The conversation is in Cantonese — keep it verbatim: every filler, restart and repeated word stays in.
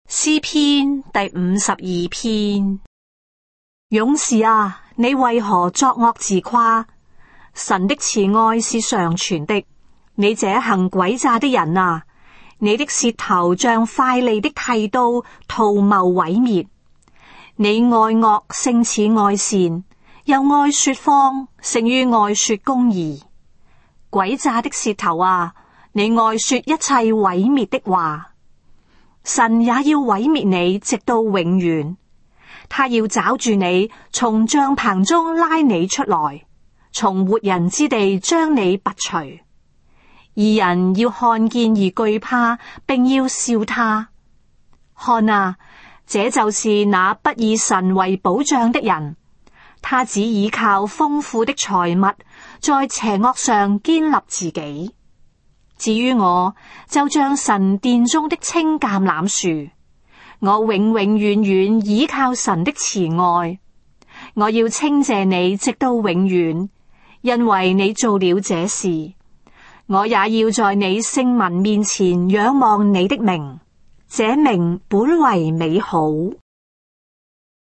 詩篇第五十二篇。勇士啊，你為何作惡自誇？神的慈愛是常存的。你這行詭詐的人啊，你的舌頭像快利的剃刀，圖謀毀滅。你愛惡勝似愛善，又愛說謊勝於愛說公義。詭詐的舌頭啊，你愛說一切毀滅的話。神也要毀滅你，直到永遠。他要抓住你，從帳棚中拉你出來，從活人之地將你拔除。義人要看見而懼怕，並要笑他。看啊，這就是那不以神為保障的人，他只倚靠豐富的財物，在邪惡上堅立自己。至於我，就像神殿中的青橄欖樹，我永永遠遠倚靠神的慈愛。我要稱謝你直到永遠，因為你做了這事。我也要在你聖民面前仰望你的名，這名本為美好。